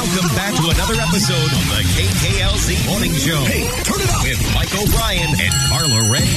Welcome back to another episode of the KKLZ Morning Show. Hey, turn it up with Mike O'Brien and Carla Ray.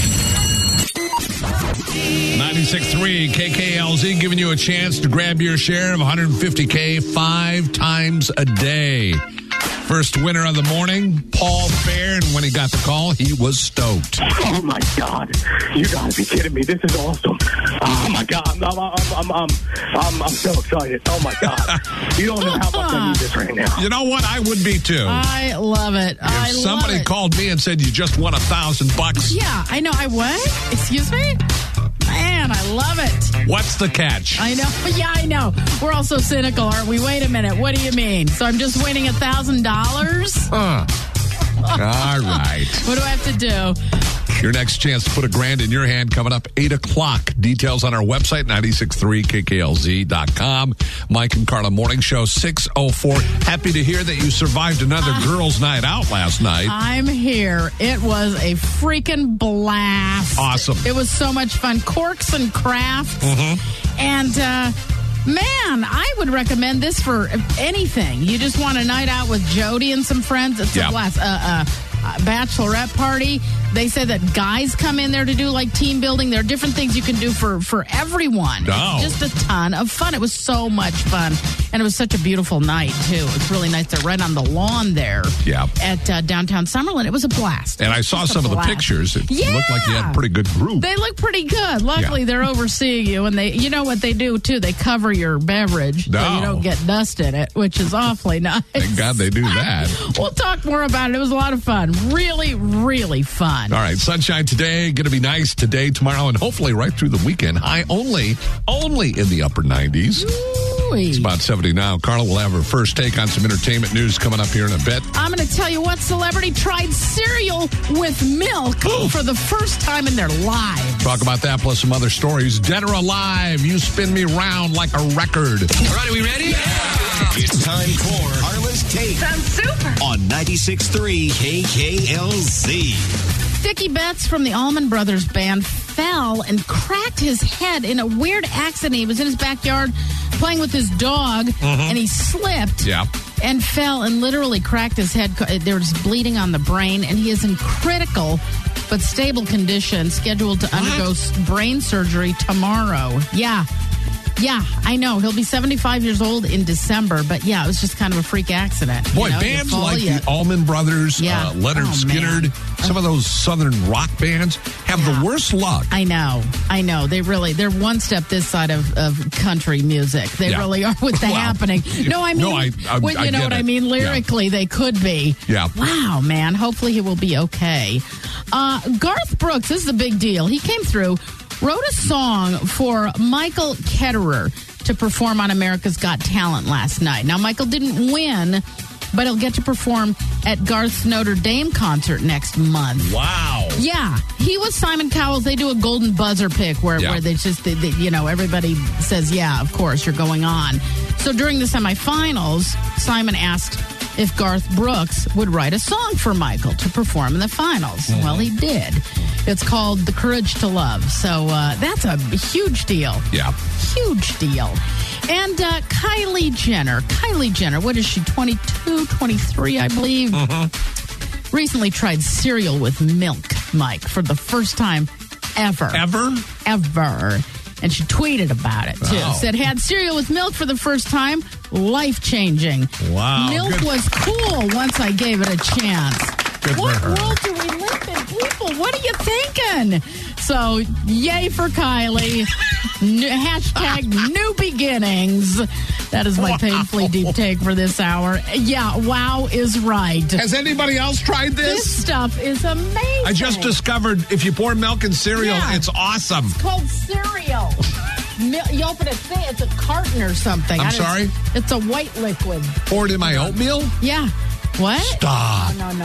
96.3 KKLZ giving you a chance to grab your share of $150K 5 times a day. First winner of the morning, Paul Fair, and when he got the call, he was stoked. Oh my God! You gotta be kidding me! This is awesome! Oh my God! I'm so excited! Oh my God! You don't know how much I need this right now. You know what? I would be too. I love it. If somebody called me and said you just won $1,000. Yeah, I know. I what? Excuse me? Man, I love it. What's the catch? I know. Yeah, I know. We're all so cynical, aren't we? Wait a minute. What do you mean? So I'm just winning $1,000? All right. What do I have to do? Your next chance to put $1,000 in your hand coming up 8 o'clock. Details on our website, 963KKLZ.com. Mike and Carla Morning Show, 6:04. Happy to hear that you survived another girls' night out last night. I'm here. It was a freaking blast. Awesome. It was so much fun. Corks and crafts. Mm-hmm. And, man, I would recommend this for anything. You just want a night out with Jody and some friends. It's a blast. Bachelorette party. They said that guys come in there to do like team building. There are different things you can do for everyone. Oh. It's just a ton of fun. It was so much fun. And it was such a beautiful night, too. It's really nice. They're right on the lawn there at downtown Summerlin. It was a blast. And I saw some of the pictures. It looked like you had a pretty good group. They look pretty good. Luckily, they're overseeing you. And you know what they do, too? They cover your beverage so you don't get dust in it, which is awfully nice. Thank God they do that. We'll talk more about it. It was a lot of fun. Really, really fun. All right, sunshine today, going to be nice today, tomorrow, and hopefully right through the weekend. High only in the upper 90s. Ooh-wee. It's about 70 now. Carla will have her first take on some entertainment news coming up here in a bit. I'm going to tell you what celebrity tried cereal with milk for the first time in their lives. Talk about that plus some other stories. Dead or alive, you spin me round like a record. All right, are we ready? Yeah. It's time for Carla's Take. Sounds super. On 96.3 KKLZ. Dickie Betts from the Allman Brothers Band fell and cracked his head in a weird accident. He was in his backyard playing with his dog, and he slipped and fell and literally cracked his head. There was bleeding on the brain, and he is in critical but stable condition, scheduled to undergo brain surgery tomorrow. Yeah, I know. He'll be 75 years old in December, but it was just kind of a freak accident. Boy, bands like the Allman Brothers, Leonard Skinner, some of those Southern rock bands have the worst luck. I know. They're one step this side of country music. They really are with the happening. No, I mean, you know what I mean? Lyrically, they could be. Yeah. Wow, man. Hopefully he will be okay. Garth Brooks, this is a big deal. He came through, wrote a song for Michael Ketterer to perform on America's Got Talent last night. Now, Michael didn't win, but he'll get to perform at Garth's Notre Dame concert next month. Wow. Yeah. He was Simon Cowell's. They do a golden buzzer pick where they just, everybody says, yeah, of course, you're going on. So during the semifinals, Simon asked if Garth Brooks would write a song for Michael to perform in the finals. Well, he did. It's called The Courage to Love. So that's a huge deal. Yeah. Huge deal. And Kylie Jenner, what is she, 22, 23, I believe? Recently tried cereal with milk, Mike, for the first time ever. Ever? And she tweeted about it, too. Wow. Said, had cereal with milk for the first time, life-changing. Wow. Milk was cool once I gave it a chance. Good What for her. world do we live in, people? What are you thinking? So, yay for Kylie. Hashtag new beginnings. That is my painfully deep take for this hour. Yeah, wow is right. Has anybody else tried This this? stuff is amazing. I just discovered if you pour milk in cereal, it's awesome. It's called cereal. You open it, it's a carton or something. I'm sorry? It's a white liquid. Pour it in my oatmeal? Yeah. What? Stop. No.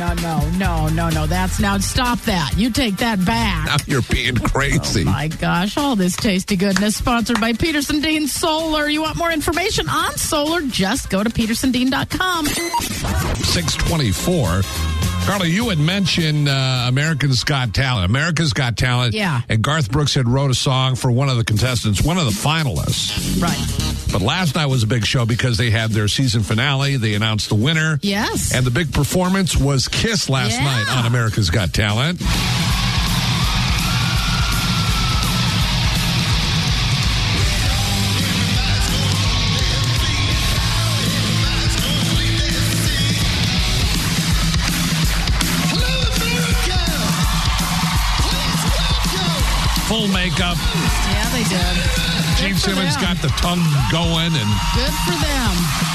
Stop that. You take that back. Now you're being crazy. Oh, my gosh. All this tasty goodness sponsored by Peterson Dean Solar. You want more information on solar? Just go to petersondean.com. 624. Carla, you had mentioned America's Got Talent. America's Got Talent. Yeah. And Garth Brooks had wrote a song for one of the contestants, one of the finalists. Right. But last night was a big show because they had their season finale. They announced the winner. Yes. And the big performance was Kiss last night on America's Got Talent. Full makeup. Yeah, they did. Gene Simmons got the tongue going, and good for them.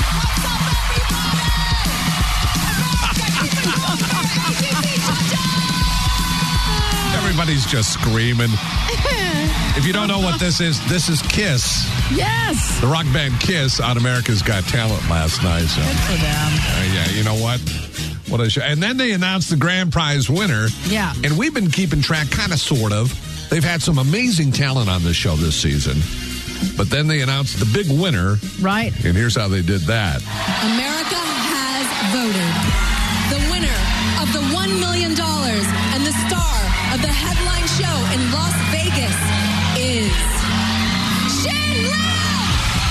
Everybody's just screaming. If you don't know what this is Kiss. Yes. The rock band Kiss on America's Got Talent last night. So. Good for them. Yeah, you know what? What a show. And then they announced the grand prize winner. Yeah. And we've been keeping track, kind of, sort of. They've had some amazing talent on this show this season. But then they announced the big winner. Right. And here's how they did that. America has voted. The winner of the $1 million and the star of the headline show in Las Vegas is Shin Lim!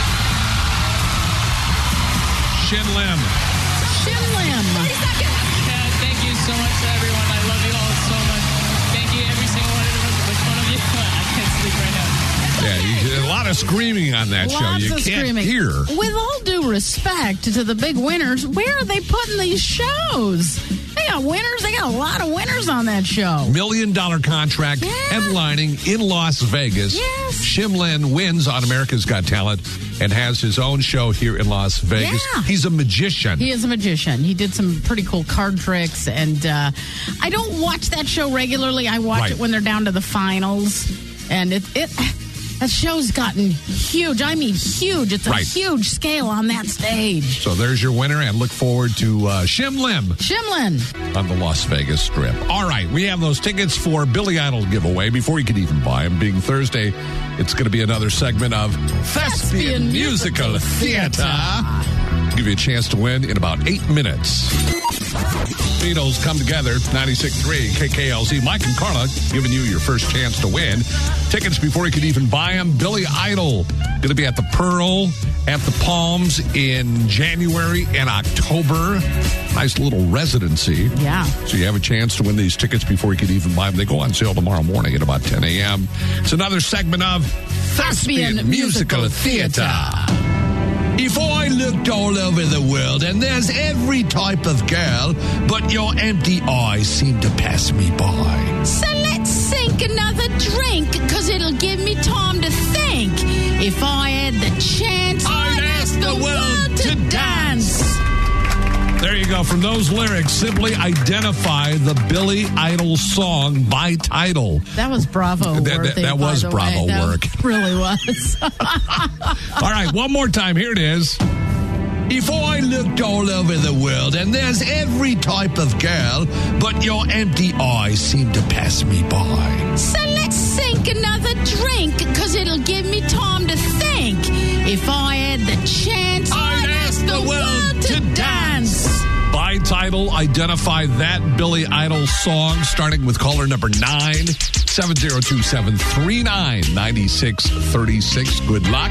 Shin Lim. Shin Lim. 30 seconds. Yeah, thank you so much to everyone. I love you all so much. Thank you, every single one of you. I can't sleep right now. Yeah, a lot of screaming on that show. Lots You of can't screaming. hear. With all due respect to the big winners, where are they putting these shows? They got winners. They got a lot of winners on that show. $1 million contract, headlining in Las Vegas. Yes. Shin Lim wins on America's Got Talent and has his own show here in Las Vegas. Yeah. He's a magician. He is a magician. He did some pretty cool card tricks, and I don't watch that show regularly. I watch it when they're down to the finals, and that show's gotten huge. I mean, huge. It's a huge scale on that stage. So there's your winner, and look forward to Shin Lim on the Las Vegas Strip. All right, we have those tickets for Billy Idol giveaway before you could even buy them. Being Thursday, it's going to be another segment of Thespian Musical Theater. Give you a chance to win in about 8 minutes. Beatles come together, 96.3 KKLZ. Mike and Carla giving you your first chance to win. Tickets before you could even buy them. Billy Idol going to be at the Pearl, at the Palms in January and October. Nice little residency. Yeah. So you have a chance to win these tickets before you could even buy them. They go on sale tomorrow morning at about 10 a.m. It's another segment of Thespian Musical Theater. Before I looked all over the world, and there's every type of girl, but your empty eyes seem to pass me by. So let's sink another drink, because it'll give me time to think. If I had the chance, I'd ask the world to dance. There you go. From those lyrics, simply identify the Billy Idol song by title. That was bravo work. That was bravo work. That really was. All right, one more time. Here it is. Before I looked all over the world, and there's every type of girl, but your empty eyes seem to pass me by. So let's sink another drink, because it'll give me time to think. If I had the chance, I'd ask the world to dance. By title, identify that Billy Idol song, starting with caller number 9, 702-739-9636. Good luck.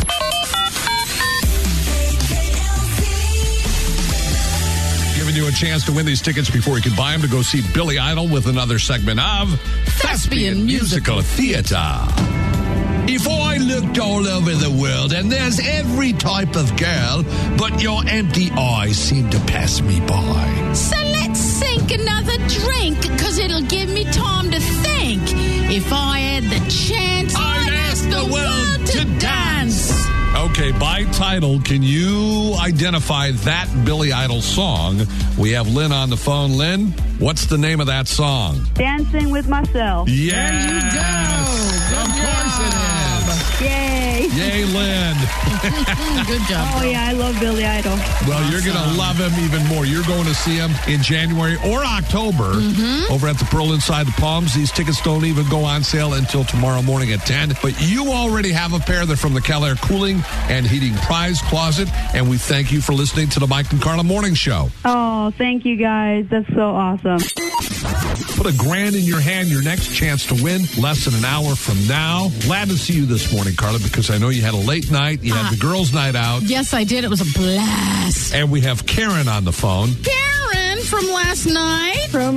Giving you a chance to win these tickets before you can buy them to go see Billy Idol with another segment of Thespian Musical Theater. Before I looked all over the world, and there's every type of girl, but your empty eyes seem to pass me by. So let's sink another drink, because it'll give me time to think. If I had the chance, I'd ask the world to dance. Okay, by title, can you identify that Billy Idol song? We have Lynn on the phone. Lynn, what's the name of that song? Dancing with Myself. Yes. There you go. Of course it is. Yay. Yay, Lynn. Good job. Oh, yeah, I love Billy Idol. Well, you're going to love him even more. You're going to see him in January or October over at the Pearl Inside the Palms. These tickets don't even go on sale until tomorrow morning at 10. But you already have a pair. They're from the Kellair Cooling and Heating Prize Closet. And we thank you for listening to the Mike and Carla Morning Show. Oh, thank you, guys. That's so awesome. Put $1,000 in your hand, your next chance to win, less than an hour from now. Glad to see you this morning, Carla, because I know you had a late night. You had the girls' night out. Yes, I did. It was a blast. And we have Karen on the phone. Karen from last night.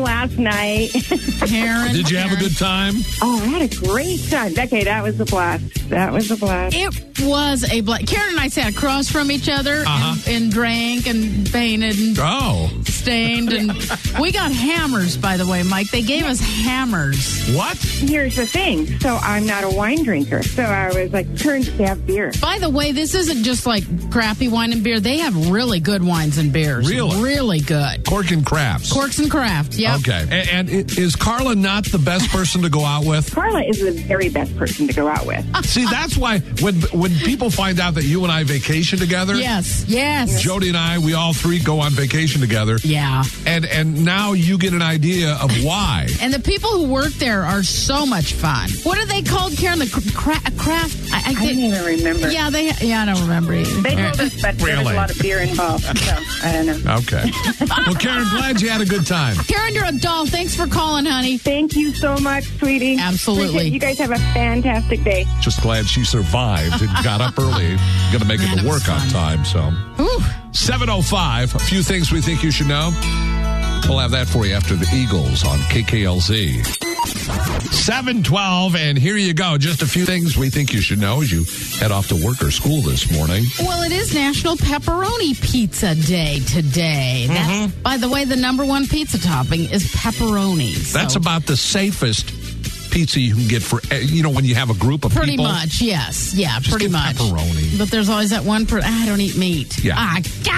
Karen. Did you have a good time? Oh, I had a great time. Okay, that was a blast. It was a blast. Karen and I sat across from each other and drank and painted and stained. And we got hammers, by the way, Mike. They gave us hammers. What? Here's the thing. So I'm not a wine drinker. So I was like, turned to have beer. By the way, this isn't just like crappy wine and beer. They have really good wines and beers. Really? Really good. Cork and Crafts. Corks and Crafts, yeah. Okay. And is Carla not the best person to go out with? Carla is the very best person to go out with. See, that's why when people find out that you and I vacation together. Yes. Jody and I, we all three go on vacation together. Yeah. And now you get an idea of why. And the people who work there are so much fun. What are they called, Karen? The craft? I don't even remember. Yeah, I don't remember either. They told us, but there was a lot of beer involved. So I don't know. Okay. Well, Karen, glad you had a good time. Karen, you're a doll. Thanks for calling, honey. Thank you so much, sweetie. Absolutely. You guys have a fantastic day. Just glad she survived and got up early. Going to make it to work on time. So 7:05. A few things we think you should know. We'll have that for you after the Eagles on KKLZ. 7:12, and here you go. Just a few things we think you should know as you head off to work or school this morning. Well, it is National Pepperoni Pizza Day today. By the way, the number one pizza topping is pepperoni. That's about the safest pizza you can get for, when you have a group of pretty people. Pretty much, yes. Yeah, just pretty much. Pepperoni. But there's always that one person, I don't eat meat. Yeah.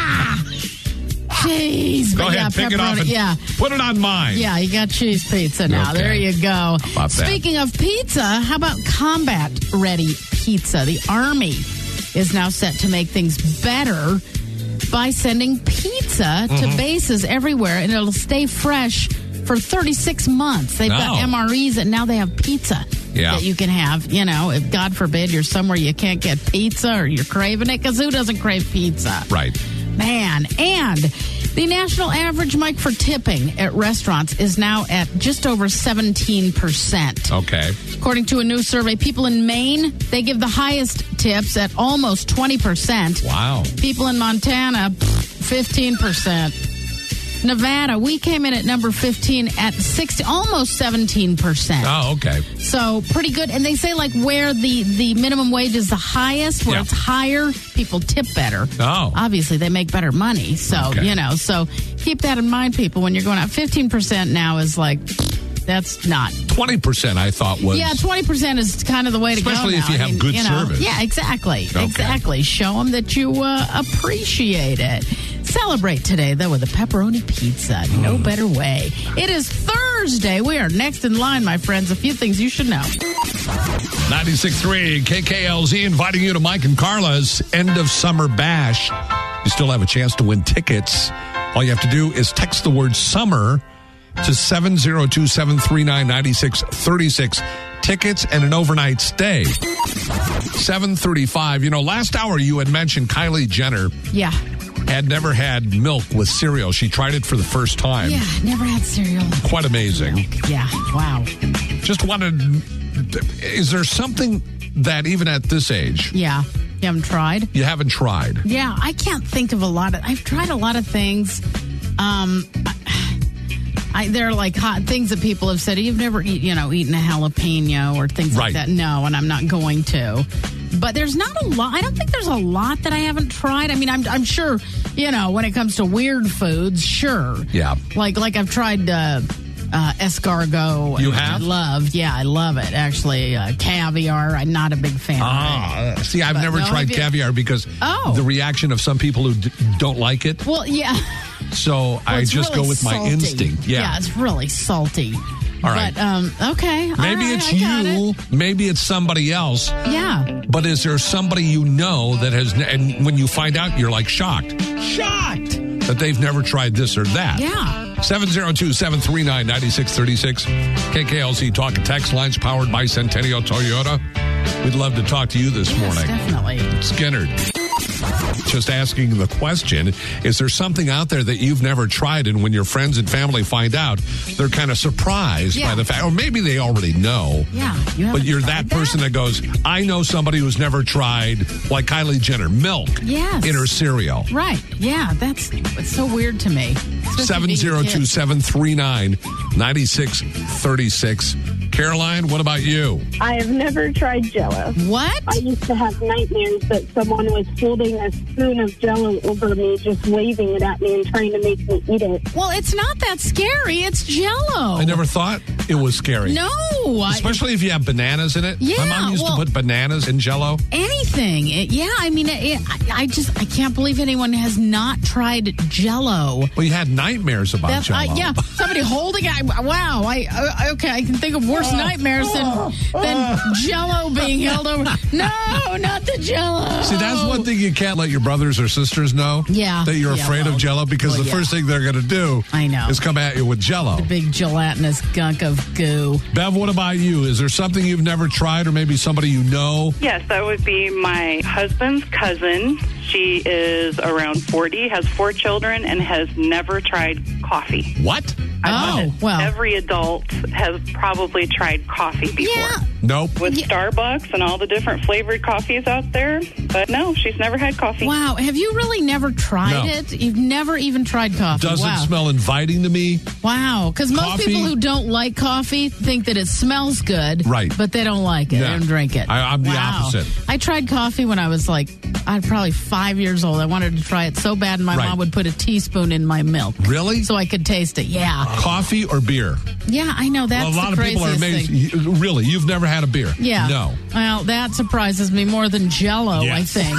Cheese. Go ahead, pick it off and put it on mine. Yeah, you got cheese pizza now. Okay. There you go. How about Speaking of pizza, how about combat-ready pizza? The Army is now set to make things better by sending pizza to bases everywhere, and it'll stay fresh for 36 months. They've got MREs, and now they have pizza that you can have. If, God forbid, you're somewhere you can't get pizza or you're craving it, because who doesn't crave pizza? Right. Man, and the national average, Mike, for tipping at restaurants is now at just over 17%. Okay. According to a new survey, people in Maine, they give the highest tips at almost 20%. Wow. People in Montana, 15%. Nevada, we came in at number 15 at almost 17%. Oh, okay. So pretty good. And they say where the minimum wage is the highest, where it's higher, people tip better. Oh. Obviously, they make better money. So, so keep that in mind, people, when you're going out. 15% now is that's not. 20%, I thought was. Yeah, 20% is kind of the way to go. Especially if you have good service. Yeah, exactly. Okay. Exactly. Show them that you appreciate it. Celebrate today, though, with a pepperoni pizza. No better way. It is Thursday. We are next in line, my friends. A few things you should know. 96.3 KKLZ inviting you to Mike and Carla's end of summer bash. You still have a chance to win tickets. All you have to do is text the word summer to 702-739-9636. Tickets and an overnight stay. 7:35. Last hour you had mentioned Kylie Jenner. Yeah. Had never had milk with cereal. She tried it for the first time. Yeah, never had cereal. Quite amazing. Yeah, wow. Just wanted, is there something that even at this age? Yeah. You haven't tried? You haven't tried? Yeah, I can't think of a lot of, I've tried a lot of things. They're hot things that people have said. You've never eaten a jalapeno or things like that. No, and I'm not going to. But there's not a lot. I don't think there's a lot that I haven't tried. I mean, I'm sure, when it comes to weird foods, sure. Yeah. Like I've tried escargot. You have? I love it, actually. Caviar, I'm not a big fan of it. See, I've never tried caviar because the reaction of some people who don't like it. Well, yeah. So I just really go with my salty. instinct. Yeah, it's really salty. All right. But, okay. Maybe it's you. Maybe it's somebody else. Yeah. But is there somebody you know that has, and when you find out, you're like shocked that they've never tried this or that? Yeah. 702-739-9636. KKLZ Talk and Text lines powered by Centennial Toyota. We'd love to talk to you this morning. Definitely. Skinner. Just asking the question, is there something out there that you've never tried, and when your friends and family find out, they're kind of surprised by the fact, or maybe they already know. Yeah. But you're that person that goes, I know somebody who's never tried, like Kylie Jenner, milk in her cereal. Right. Yeah. It's so weird to me. 702-739-9636. Caroline, what about you? I have never tried Jell-O. What? I used to have nightmares that someone was holding a spoon of Jell-O over me, just waving it at me and trying to make me eat it. Well, it's not that scary. It's Jell-O. I never thought it was scary. No. Especially if you have bananas in it. Yeah, My mom used to put bananas in Jell-O. Anything. I can't believe anyone has not tried Jell-O. Well, you had nightmares about Jell-O. Yeah, somebody holding it. Wow. I can think of worse nightmares than Jell-O being held over. No, not the Jell-O. See, that's one thing you can't let your brothers or sisters know. Yeah. That you're afraid of Jell-O, because the first thing they're going to do is come at you with Jell-O. The big gelatinous gunk of goo. Bev, what about you? Is there something you've never tried, or maybe somebody you know? Yes, that would be my husband's cousin. She is around 40, has 4 children, and has never tried coffee. What? Every adult has probably tried coffee before. Yeah. Nope. With Starbucks and all the different flavored coffees out there. But no, she's never had coffee. Wow. Have you really never tried it? You've never even tried coffee? Doesn't smell inviting to me. Wow. Because most people who don't like coffee think that it smells good. Right. But they don't like it. Yeah. They don't drink it. I'm the opposite. I tried coffee when I was probably 5 years old. I wanted to try it so bad, and my mom would put a teaspoon in my milk. Really? So I could taste it. Yeah. Coffee or beer? Yeah, I know. That's a lot the of people are amazed. Really? You've never had a beer? Yeah. No. Well, that surprises me more than Jell-O, I think.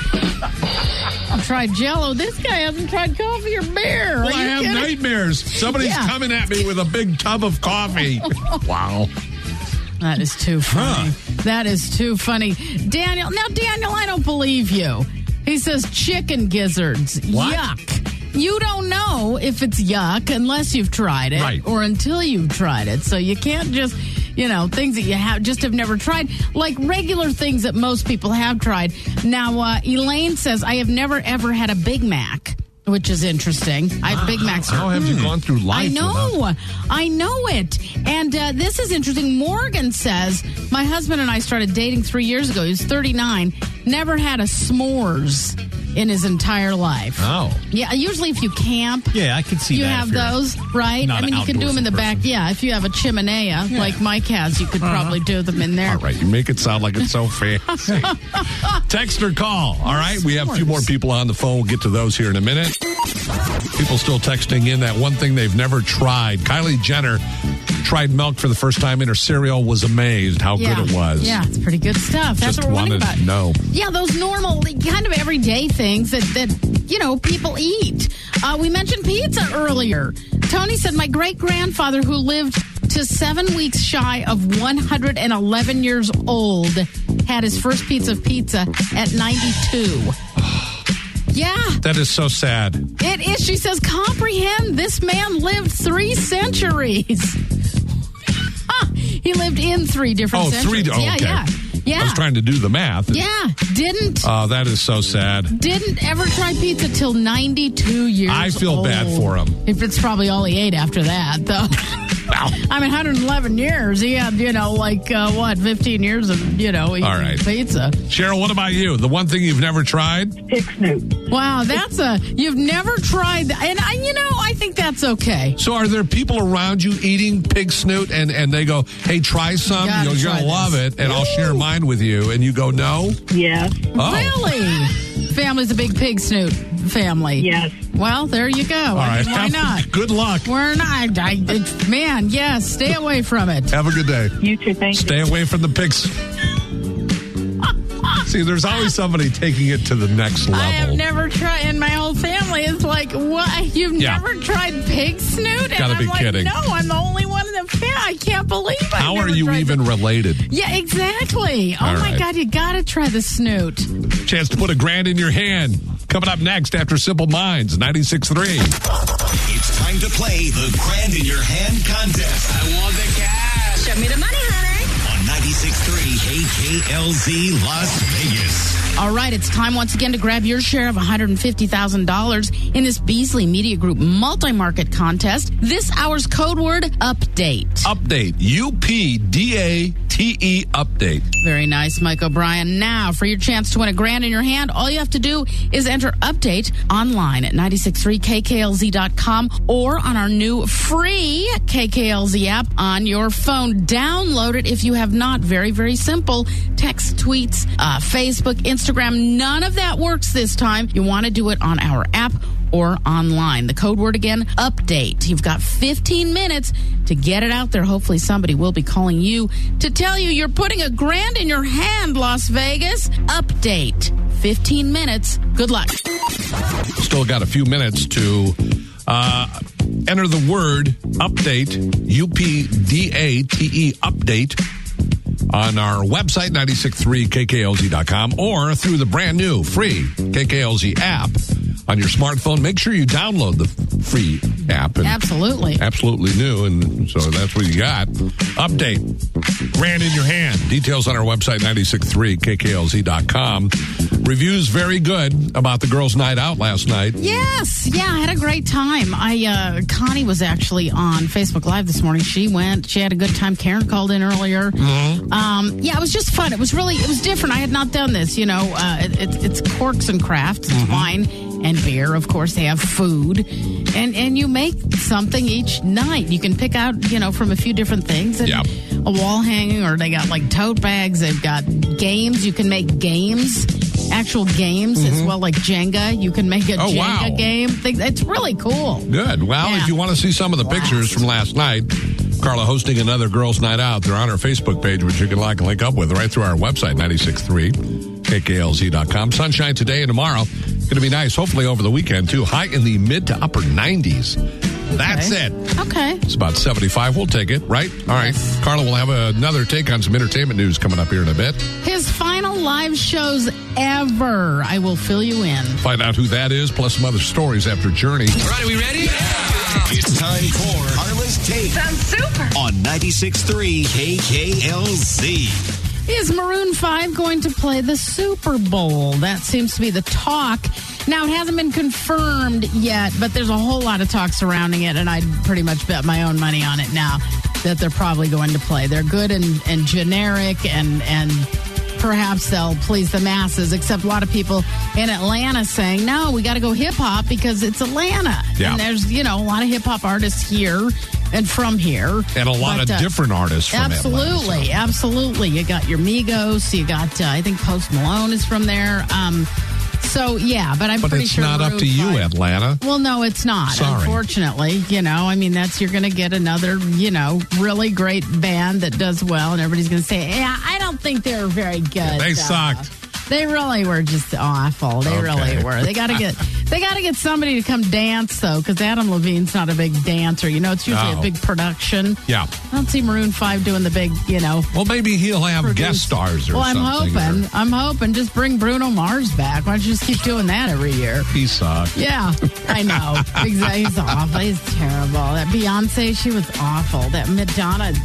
I've tried Jell-O. This guy hasn't tried coffee or beer. Well, I have nightmares. Somebody's coming at me with a big tub of coffee. Wow. That is too funny. That is too funny. Daniel, I don't believe you. He says chicken gizzards. What? Yuck. You don't know if it's yuck unless you've tried it or until you've tried it. So you can't just, things that you have never tried, like regular things that most people have tried. Now, Elaine says, I have never, ever had a Big Mac, which is interesting. Big Macs are... How have you gone through life? I know it. And this is interesting. Morgan says, my husband and I started dating 3 years ago. He was 39. Never had a s'mores in his entire life. Oh. Yeah, usually if you camp. Yeah, I can see you that. You have those, right? I mean, you can do them in the back. Yeah, if you have a chimenea like Mike has, you could probably do them in there. All right, you make it sound like it's so fancy. Text or call. All right, we have a few more people on the phone. We'll get to those here in a minute. People still texting in that one thing they've never tried. Kylie Jenner tried milk for the first time in her cereal, was amazed how good it was. Yeah, it's pretty good stuff. That's what we're wondering about. No. Yeah, those normal, kind of everyday things that people eat. We mentioned pizza earlier. Tony said, my great-grandfather, who lived to 7 weeks shy of 111 years old, had his first piece of pizza at 92. Yeah. That is so sad. It is. She says, comprehend, this man lived 3 centuries. He lived in 3 different centuries. Yeah. I was trying to do the math. Yeah. Didn't. Oh, that is so sad. Didn't ever try pizza till 92 years old. I feel bad for him. If it's probably all he ate after that, though. I mean, 111 years. He had, 15 years of, eating pizza. Cheryl, what about you? The one thing you've never tried? Pig snoot. Wow, you've never tried that. And, I think that's okay. So are there people around you eating pig snoot and they go, hey, try some? You're going to love it, and I'll share mine with you. And you go, no? Yeah. Oh. Really? Family's a big pig snoot family. Yes. Well, there you go. All right. Why not? Good luck. We're not. Yes, stay away from it. Have a good day. You too, thank you. Stay away from the pigs. See, there's always somebody taking it to the next level. I have never tried, and my whole family is like, what? You've never tried pig snoot? And Gotta be I'm like, kidding. no, I'm the only one I can't believe it. How are you even related? Yeah, exactly. Oh, my God, you got to try the snoot. Chance to put $1,000 in your hand. Coming up next after Simple Minds, 96.3. It's time to play the Grand in Your Hand contest. I want the cash. Show me the money, honey. On 96.3 KKLZ Las Vegas. All right, it's time once again to grab your share of $150,000 in this Beasley Media Group multi-market contest. This hour's code word, update. Update. UPDATE update. Very nice, Mike O'Brien. Now, for your chance to win $1,000 in your hand, all you have to do is enter update online at 963kklz.com or on our new free KKLZ app on your phone. Download it if you have not. Very, very simple. Text, tweets, Facebook, Instagram. None of that works this time. You want to do it on our app or online. The code word again, update. You've got 15 minutes to get it out there. Hopefully somebody will be calling you to tell you you're putting $1,000 in your hand, Las Vegas. Update. 15 minutes. Good luck. Still got a few minutes to enter the word update, UPDATE update, on our website, 963kklz.com, or through the brand new free KKLZ app on your smartphone. Make sure you download the free app. Absolutely. Absolutely new, and so that's what you got. Update. $1,000 in your hand. Details on our website, 963kklz.com. Reviews very good about the girls' night out last night. Yes. Yeah, I had a great time. Connie was actually on Facebook Live this morning. She went. She had a good time. Karen called in earlier. Mm-hmm. Yeah, it was just fun. It was different. I had not done this. You know, it's Corks and Crafts. It's wine and beer. Of course, they have food. And you make something each night. You can pick out, from a few different things. And a wall hanging, or they got like tote bags. They've got games. You can make games. Actual games as well, like Jenga. You can make a Jenga game. It's really cool. Good. Well, if you want to see some of the pictures from last night, Carla hosting another girls' night out. They're on our Facebook page, which you can link up with right through our website, 963kklz.com. Sunshine today and tomorrow. Going to be nice, hopefully over the weekend, too. High in the mid to upper 90s. That's it. Okay. It's about 75. We'll take it, right? All right. Carla will have another take on some entertainment news coming up here in a bit. His final live shows ever. I will fill you in. Find out who that is, plus some other stories after Journey. All right, are we ready? Yeah. It's time for Carla's Take. Sounds super. On 96.3 KKLZ. Is Maroon 5 going to play the Super Bowl? That seems to be the talk. Now, it hasn't been confirmed yet, but there's a whole lot of talk surrounding it, and I'd pretty much bet my own money on it now that they're probably going to play. They're good and generic, and perhaps they'll please the masses, except a lot of people in Atlanta saying, no, we got to go hip-hop because it's Atlanta. Yeah. And there's, a lot of hip-hop artists here and from here. And a lot of different artists from Absolutely, Atlanta, absolutely. You got your Migos, you got, I think Post Malone is from there. So, yeah, but I'm pretty sure. But it's not up to you, Atlanta. Well, no, it's not. Sorry. Unfortunately, you're going to get another, really great band that does well, and everybody's going to say, yeah, I don't think they're very good. They sucked. They really were just awful. They really were. They got to get somebody to come dance though, because Adam Levine's not a big dancer. It's usually a big production. Yeah, I don't see Maroon 5 doing the big. Well, maybe he'll have guest stars or something. I'm hoping. Just bring Bruno Mars back. Why don't you just keep doing that every year? He sucks. Yeah, I know. Exactly. He's awful. He's terrible. That Beyonce, she was awful. That Madonna,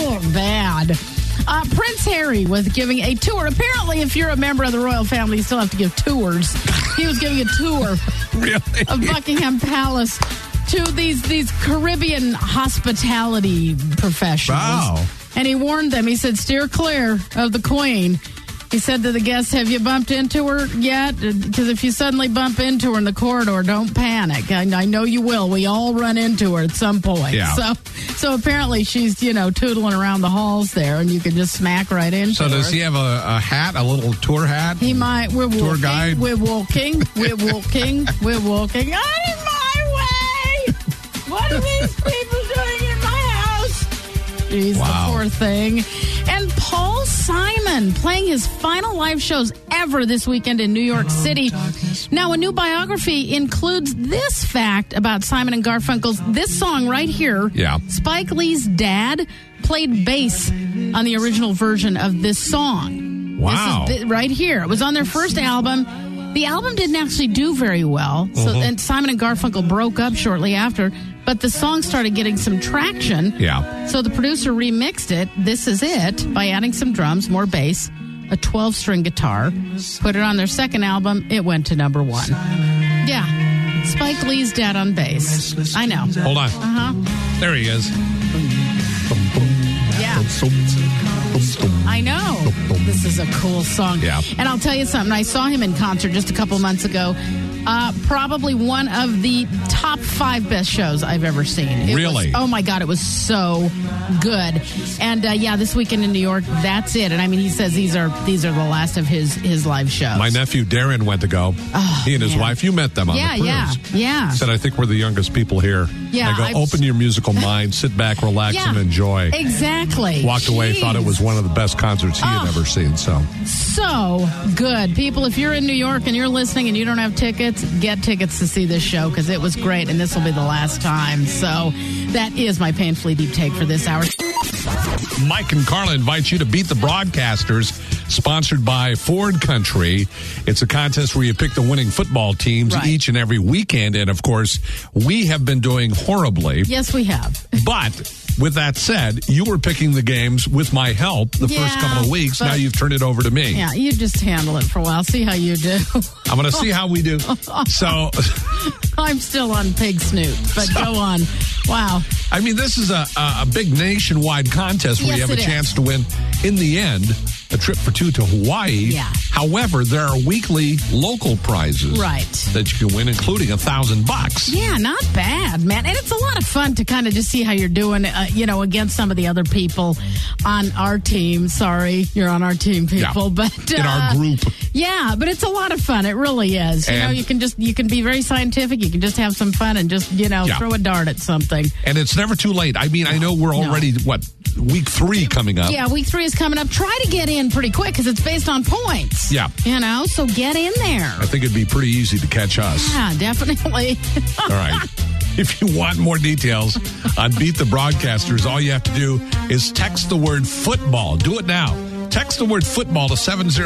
bad. Prince Harry was giving a tour. Apparently, if you're a member of the royal family, you still have to give tours. He was giving a tour of Buckingham Palace to these Caribbean hospitality professionals. Wow. And he warned them. He said, steer clear of the Queen. He said to the guests, have you bumped into her yet? Because if you suddenly bump into her in the corridor, don't panic. I know you will. We all run into her at some point. Yeah. So apparently she's, tootling around the halls there, and you can just smack right into her. So does he have a hat, a little tour hat? He might. We're walking. Tour guide? We're walking. We're walking. We're walking. Out of my way! What are these people doing in my house? Jeez, the poor thing. And Paul Simon playing his final live shows ever this weekend in New York City. Now, a new biography includes this fact about Simon and Garfunkel's this song right here. Yeah. Spike Lee's dad played bass on the original version of this song. Wow. This is right here. It was on their first album. The album didn't actually do very well, and Simon and Garfunkel broke up shortly after, but the song started getting some traction. Yeah. So the producer remixed it, This Is It, by adding some drums, more bass, a 12-string guitar, put it on their second album. It went to number 1. Yeah. Spike Lee's dad on bass. I know. Hold on. Uh-huh. There he is. Yeah. I know. This is a cool song. Yeah. And I'll tell you something. I saw him in concert just a couple months ago. Probably one of the top 5 best shows I've ever seen. Really? Oh, my God. It was so good. And, this weekend in New York, that's it. And, I mean, he says these are the last of his live shows. My nephew Darren went to go. Oh, he and his man. wife, you met them on the cruise. Yeah. Said, I think we're the youngest people here. Yeah, I go, open your musical mind, sit back, relax, and enjoy. Exactly. Walked away, thought it was one of the best concerts he had ever seen. So good. People, if you're in New York and you're listening and you don't have tickets, get tickets to see this show because it was great and this will be the last time. So that is my painfully deep take for this hour. Mike and Carla invite you to Beat the Broadcasters, sponsored by Ford Country. It's a contest where you pick the winning football teams each and every weekend. And, of course, we have been doing horribly. Yes, we have. But with that said, you were picking the games with my help the first couple of weeks. Now you've turned it over to me. Yeah, you just handle it for a while. See how you do. I'm going to see how we do. So I'm still on pig snoot, but go on. Wow. I mean, this is a big nationwide contest where you have a chance to win, in the end, a trip for 2 to Hawaii. Yeah. However, there are weekly local prizes that you can win, including $1,000. Yeah, not bad, man. And it's a lot of fun to kind of just see how you're doing, against some of the other people on our team. Sorry, you're on our team, people. Yeah. But in our group. Yeah, but it's a lot of fun. It really is. You can be very scientific. You can just have some fun and just, throw a dart at something. And it's never too late. I mean, I know we're already, week 3 coming up. Yeah, week 3 is coming up. Try to get in pretty quick because it's based on points. Yeah. So get in there. I think it'd be pretty easy to catch us. Yeah, definitely. All right. If you want more details on Beat the Broadcasters, all you have to do is text the word football. Do it now. Text the word football to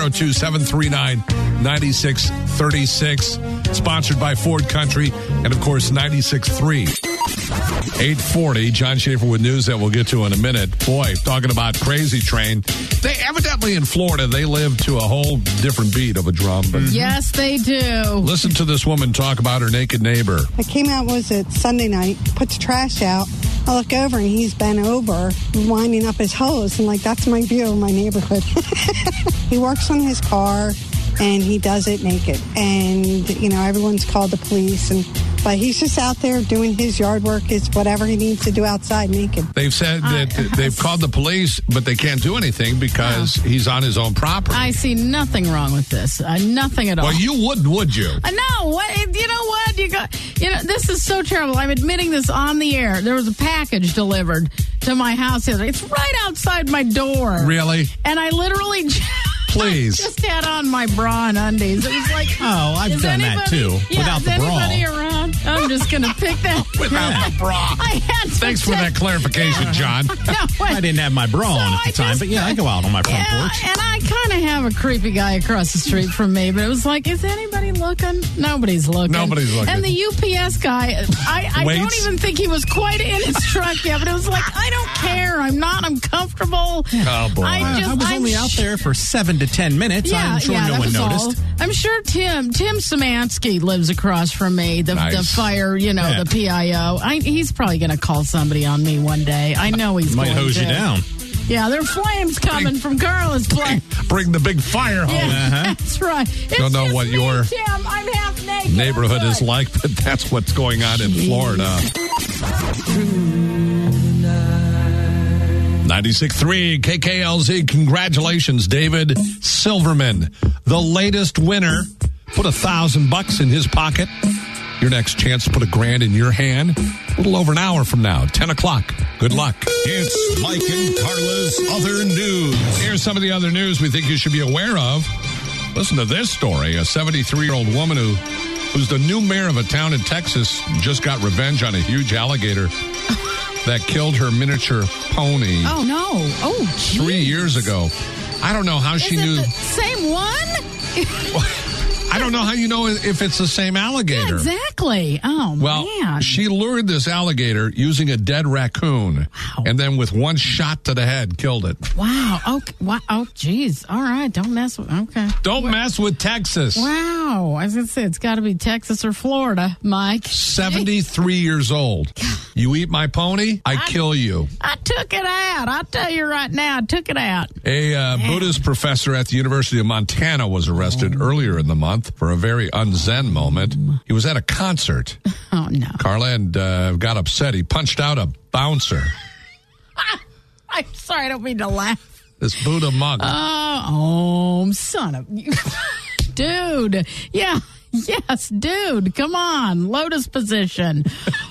702-739-9636. Sponsored by Ford Country and, of course, 96.3. 8:40, John Schaefer with news that we'll get to in a minute. Boy, talking about Crazy Train. They evidently in Florida, they live to a whole different beat of a drum. But yes, they do. Listen to this woman talk about her naked neighbor. I came out, was it Sunday night, put the trash out. I look over and he's bent over, winding up his hose. And that's my view of my neighborhood. He works on his car and he does it naked. And, everyone's called the police but he's just out there doing his yard work, his whatever he needs to do outside naked. They've said that they've called the police, but they can't do anything because he's on his own property. I see nothing wrong with this. Nothing at all. Well, you wouldn't, would you? No. What? You know what? This is so terrible. I'm admitting this on the air. There was a package delivered to my house. It's right outside my door. Really? And I literally... Please. I just had on my bra and undies. It was like, I've done that too. Without the bra. Is anybody around? I'm just going to pick that. Without the bra. I had Thanks for that clarification, John. I didn't have my bra on at the time, but I go out on my front porch. And I kind of have a creepy guy across the street from me, but it was like, is anybody looking? Nobody's looking. And the UPS guy, I don't even think he was quite in his truck yet, but it was like, I don't care. I'm comfortable. Oh, boy. I was only out there for 7 to 10 minutes. I'm sure no one noticed. I'm sure Tim Szymanski lives across from me, the fire, the PIO. He's probably going to call somebody on me one day. I know he's might hose you down. Yeah, there are flames coming from Carla's place. Bring the big fire hose. Yeah, that's right. Don't know what your Tim, I'm half naked. neighborhood is like, but that's what's going on in Florida. 96.3 KKLZ. Congratulations, David Silverman, the latest winner. Put $1,000 in his pocket. Your next chance to put $1,000 in your hand. A little over an hour from now, 10 o'clock. Good luck. It's Mike and Carla's Other News. Here's some of the other news we think you should be aware of. Listen to this story. A 73-year-old woman who's the new mayor of a town in Texas just got revenge on a huge alligator that killed her miniature pony. Oh, no. Oh, geez. 3 years ago. I don't know how she knew. The same one? I don't know how you know if it's the same alligator. Yeah, exactly. Oh, man. She lured this alligator using a dead raccoon. Wow. And then with one shot to the head, killed it. Wow. Okay. Wow. Oh, geez. All right. Don't mess with... Okay. Don't mess with Texas. Wow. I was going to say, it's got to be Texas or Florida, Mike. 73 years old. You eat my pony, I kill you. I took it out. I'll tell you right now, I took it out. A Buddhist professor at the University of Montana was arrested earlier in the month for a very un-Zen moment. He was at a concert. Oh, no. Carla, and got upset. He punched out a bouncer. I'm sorry, I don't mean to laugh. This Buddha monk. Oh, son of... Dude. Yeah. Yes, dude. Come on. Lotus position.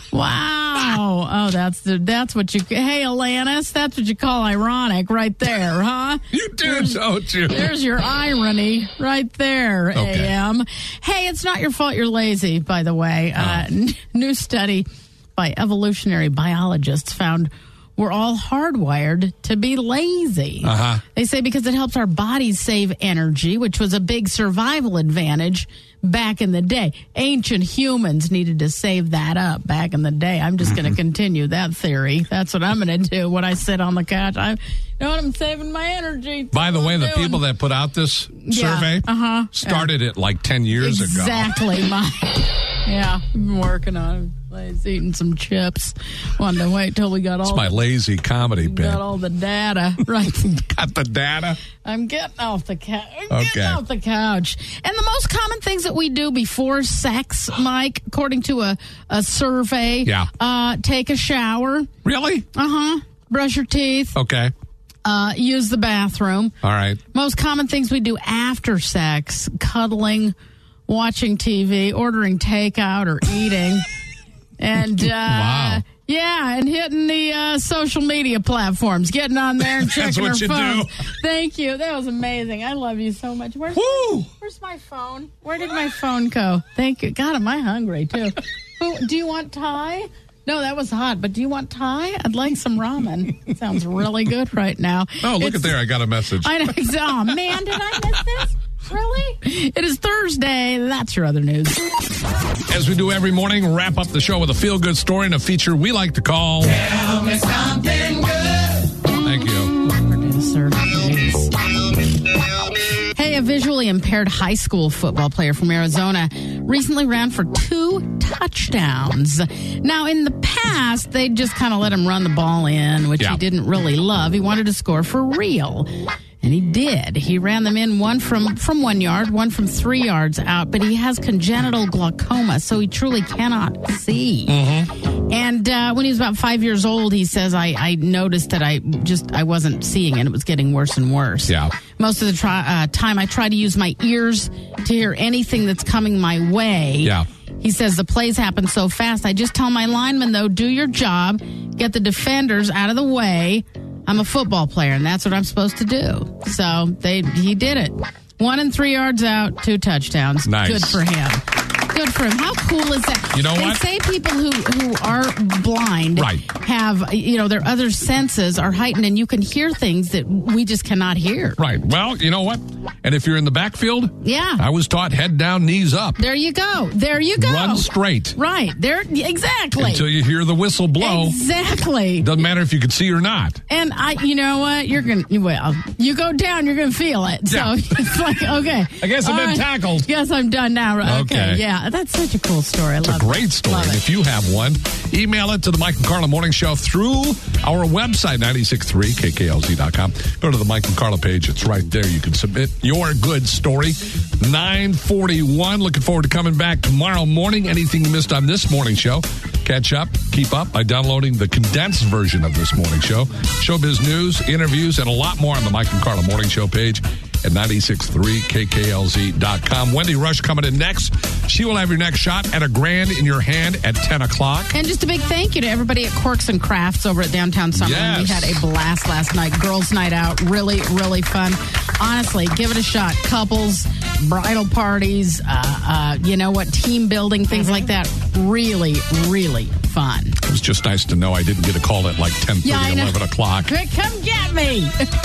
Wow. Oh, that's what you... Hey, Alanis, that's what you call ironic right there, huh? You do, don't you? There's your irony right there, Okay. AM. Hey, it's not your fault you're lazy, by the way. New study by evolutionary biologists found we're all hardwired to be lazy. Uh-huh. They say because it helps our bodies save energy, which was a big survival advantage back in the day. Ancient humans needed to save that up back in the day. I'm just going to continue that theory. That's what I'm going to do when I sit on the couch. I'm saving my energy. By the way, the people that put out this survey started it like 10 years ago. Exactly, Mike. Yeah, I've been working on it. I was eating some chips. Wanted to wait till we got all... It's my lazy comedy bit. Got all the data, right? Got the data? I'm getting off the couch. And the most common things that we do before sex, Mike, according to a survey, take a shower. Really? Brush your teeth. Okay. Use the bathroom. All right. Most common things we do after sex, cuddling, watching TV, ordering takeout or eating. And, wow. Yeah, and hitting the social media platforms, getting on there and checking our phones. Thank you. That was amazing. I love you so much. Where's my phone? Where did my phone go? Thank you. God, am I hungry, too. Do you want Thai? No, that was hot, but do you want Thai? I'd like some ramen. It sounds really good right now. Oh, look at there. I got a message. I know. Oh, man, did I miss this? Really? It is Thursday. That's your other news. As we do every morning, wrap up the show with a feel-good story and a feature we like to call... Tell me something good. Thank you. Producer, please. Hey, a visually impaired high school football player from Arizona recently ran for 2 touchdowns. Now, in the past, they just kind of let him run the ball in, which he didn't really love. He wanted to score for real. And he did. He ran them in, one from 1 yard, one from 3 yards out, but he has congenital glaucoma, so he truly cannot see. And when he was about 5 years old, he says, I noticed that I wasn't seeing, and it was getting worse and worse. Yeah. Most of the time, I try to use my ears to hear anything that's coming my way. Yeah. He says the plays happen so fast. I just tell my linemen, though, do your job, get the defenders out of the way. I'm a football player, and that's what I'm supposed to do. So he did it. 1 and 3 yards out, 2 touchdowns. Nice. Good for him. Good for him. How cool is that? You know what? They say people who are blind have, their other senses are heightened, and you can hear things that we just cannot hear. Right. Well, you know what? And if you're in the backfield, I was taught head down, knees up. There you go. There you go. Run straight. Right. There. Exactly. Until you hear the whistle blow. Exactly. Doesn't matter if you can see or not. And you know what? You go down, you're going to feel it. So it's like, okay. I guess I've been tackled. Guess I'm done now. Okay. Yeah. That's such a cool story. I love it. It's a great story. And if you have one, email it to the Mike and Carla Morning Show through our website, 963kklz.com. Go to the Mike and Carla page. It's right there. You can submit your good story. 9:41. Looking forward to coming back tomorrow morning. Anything you missed on this morning show, catch up, keep up by downloading the condensed version of this morning show. Showbiz news, interviews, and a lot more on the Mike and Carla Morning Show page at 963kklz.com. Wendy Rush coming in next. She will have your next shot at $1,000 in your hand at 10 o'clock. And just a big thank you to everybody at Corks and Crafts over at Downtown Summerlin. We had a blast last night. Girls' night out. Really, really fun. Honestly, give it a shot. Couples, bridal parties, team building, things like that. Really, really fun. It was just nice to know I didn't get a call at like 10:30, 11 o'clock. Come get me.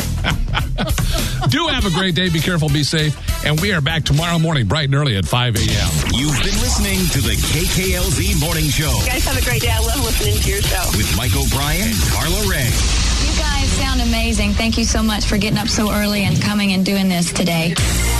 Do have a great day. Be careful. Be safe. And we are back tomorrow morning, bright and early at 5 a.m. You've been listening to the KKLZ Morning Show. You guys have a great day. I love listening to your show. With Mike O'Brien and Carla Ray. You guys sound amazing. Thank you so much for getting up so early and coming and doing this today.